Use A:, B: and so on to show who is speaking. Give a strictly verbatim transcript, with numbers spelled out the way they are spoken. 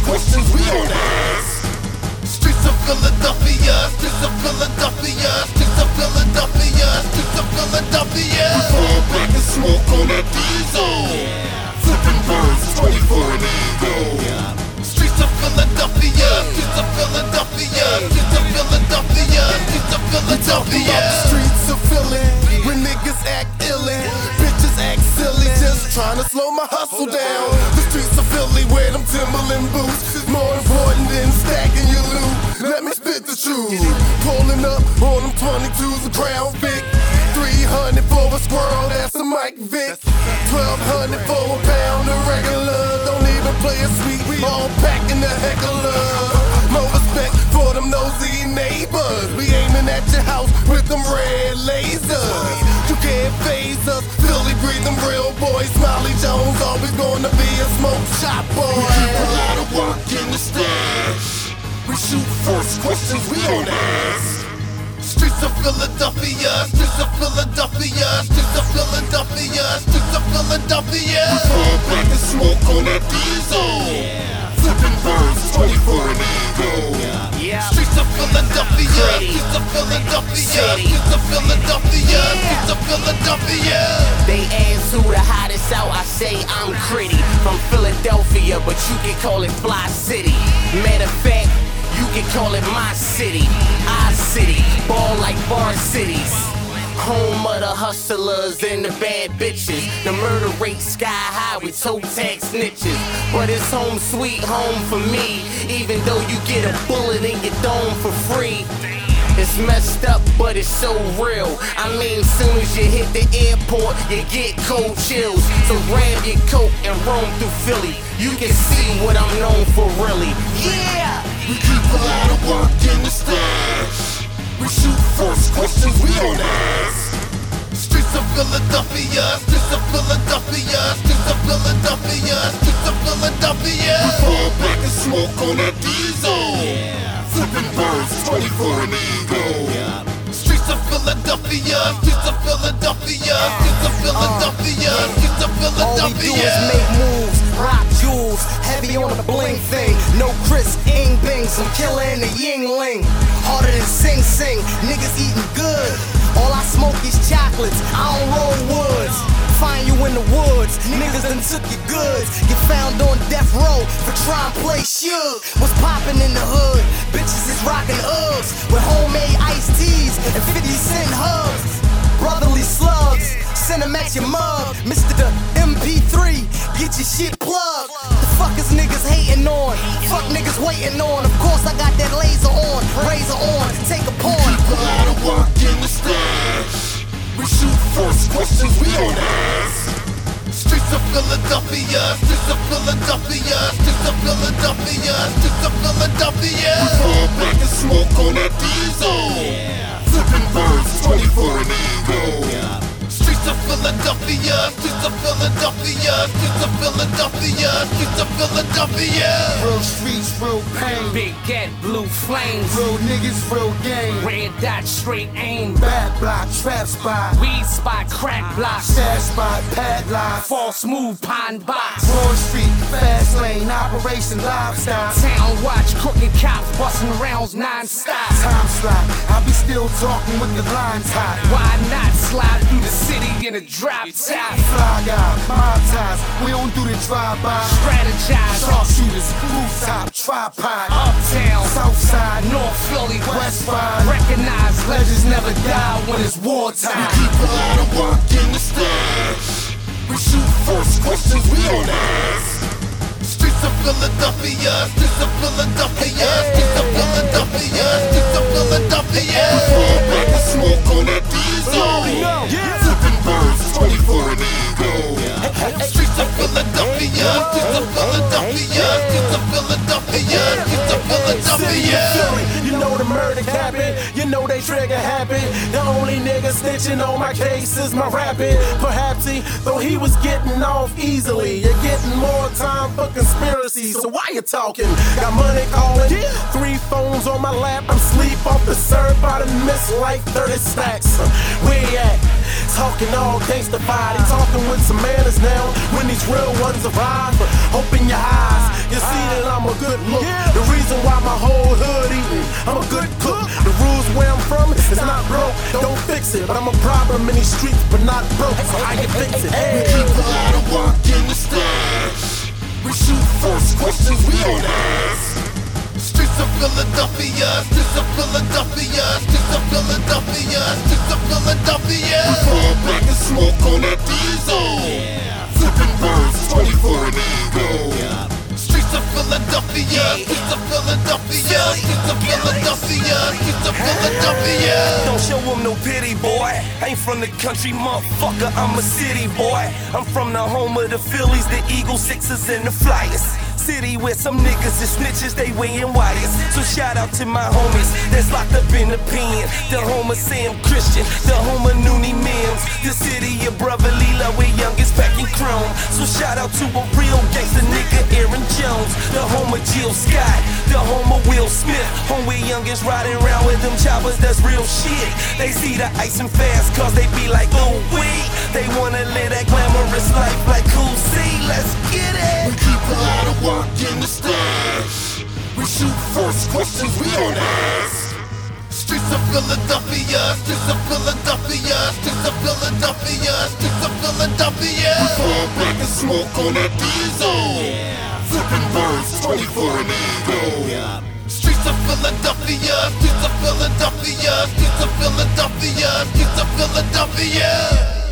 A: questions we don't ask. Streets of Philadelphia, streets of Philadelphia, streets of Philadelphia, streets of Philadelphia. We fall back and smoke on that diesel. Flipping birds, twenty-four and Eagle. Streets of Philadelphia, streets of Philadelphia, streets of Philadelphia, streets of Philadelphia. The streets of Philly, where niggas act illin', bitches act silly, just trying to slow my hustle down. The streets of Philly, where them Timberland boots is more important than stacking your loot. Let me spit the truth. Pulling up on them twenty-twos, a Crown Vic. Three hundred for a squirrel, that's a Mike Vick. Twelve hundred for a pound of regular. Don't even play a sweet, we all packing the heckler. No respect for them nosy neighbors. We aiming at your house with them red lasers. You can't phase us, Philly breathing real boys. Smiley Jones always gonna be a smoke shop boy. We keep a lot of work in the stash. We shoot first, questions we don't ask. Streets of Philadelphia, streets of Philadelphia, streets of Philadelphia, streets of Philadelphia. We fall back and smoke on that diesel. Flipping birds, twenty-four and Eagle. Streets of Philadelphia, streets of Philadelphia, streets of Philadelphia, streets of Philadelphia.
B: They ask who the hottest out, I say I'm Critty. From Philadelphia, but you can call it Fly City. Matter of fact, you can call it my city, our city, ball like bar cities. Home of the hustlers and the bad bitches. The murder rate sky high with toe tag snitches. But it's home sweet home for me, even though you get a bullet in your dome for free. It's messed up, but it's so real. I mean, soon as you hit the airport, you get cold chills. So grab your coat and roam through Philly. You can see what I'm known for, really. Yeah!
A: We keep a lot of work in the stash. We shoot first, questions we don't ask. Streets of Philadelphia, streets of Philadelphia, streets of Philadelphia, streets of Philadelphia. We fall back and smoke on that diesel. Flipping birds, twenty-four and Eagle. Streets of Philadelphia, streets of Philadelphia, streets of Philadelphia, streets of Philadelphia.
C: All we do is make moves, rock jewels, heavy on the bling thing. No Chris Ing Bings, I'm killing the Yingling. Harder than Sing Sing, niggas eating good. All I smoke is chocolates, I don't roll woods. Find you in the woods, niggas done took your goods. Get found on death row for trying to play Suge. What's poppin' in the hood? Bitches is rockin' Uggs with homemade iced teas and fifty cent hugs. Brotherly slugs, send them at your mug. Mister M P three, get your shit plugged. The fuck is niggas hating on? Fuck niggas waiting on. Of course I got that laser on, razor on, take a pawn.
A: We keep a lot of work in the stash. We shoot first, questions we don't ask. Streets of Philadelphia, streets of Philadelphia, streets of Philadelphia, streets of Philadelphia. We fall back and smoke on that diesel. Flipping birds, twenty-four and Eagle. Streets of Philadelphia, streets of Philadelphia, streets of Philadelphia, streets of Philadelphia.
D: Real streets, real pain.
B: Big Gat, blue flames.
D: Real niggas, real game.
B: Red dot, straight aim.
D: Bad block, trap spot.
B: Weed spot, crack block.
D: Stash spot, padlock.
B: False move, pine box.
D: Broad street, fast lane, operation livestock.
B: Town watch, crooked cops, busting rounds non-stop.
D: Time slot, I be still talking with the lines hot.
B: Why not slide through the city in a drop top?
D: Fly guy, mob ties, we don't do the drive-by.
B: Strategize,
D: Sharpshooters, rooftop, tripod.
B: uptown,
D: Southside,
B: North Philly,
D: West Side.
B: Recognize legends never die when it's wartime.
A: We keep a lot of work in the stash. We shoot first, questions we don't ask. Streets of Philadelphia, streets of Philadelphia, streets of Philadelphia, streets of Philadelphia. We fall back and smoke on that diesel. Flipping birds, twenty-four and Eagle. Streets of Philadelphia, streets of Philadelphia, streets of Philadelphia, streets of Philadelphia.
D: You know the murder happened, you know they trigger happen. The only nigga snitching on my case is my rapping. Perhaps he, though he was getting off easily. You're getting more time for conspiracy, so why you talking? Got money calling, three phones on my lap. I'm sleep off the serve, I done missed like thirty stacks. Where you at? Talking all gangsta-fied, they talking with some manners now. When these real ones arrive, open your eyes. You see that I'm a good look. The reason why my whole hood eating, I'm a good cook. The rules where I'm from is not broke, don't fix it. But I'm a problem in these streets, but not broke. So how you fix it?
A: We keep a lot of walk in the stash. We shoot first, questions we don't ask. Streets of Philadelphia, streets of Philadelphia, streets of Philadelphia, streets of Philadelphia. We fall back and smoke on that diesel. Flipping birds, twenty-four an eagle. Streets of Philadelphia, streets of Philadelphia, streets of Philadelphia, streets of Philadelphia.
E: Don't show him no pity, boy. Ain't from the country, motherfucker, I'm a city boy. I'm from the home of the Phillies, the Eagles, Sixers, and the Flyers. City where some niggas is snitches, they weighin' wires. So shout out to my homies that's locked up in the pen. The home of Sam Christian, the home of Noonie Mims. The city of Brotherly Love where youngest packing chrome. So shout out to a real gangster nigga, Aaron Jones. The home of Jill Scott, the home of Will Smith. Home where youngest riding around with them choppers, that's real shit. They see the ice and fast cause they be like, oh wait. They wanna live that glamorous life like Cool C, let's get it.
A: We keep a lot of walk in the stash. We shoot first, questions we don't ask. Streets of Philadelphia, streets of Philadelphia, streets of Philadelphia, streets of Philadelphia. We fall back and smoke on that diesel. Flipping birds, twenty-four an eagle. Streets of Philadelphia, streets of Philadelphia, streets of Philadelphia, streets of Philadelphia.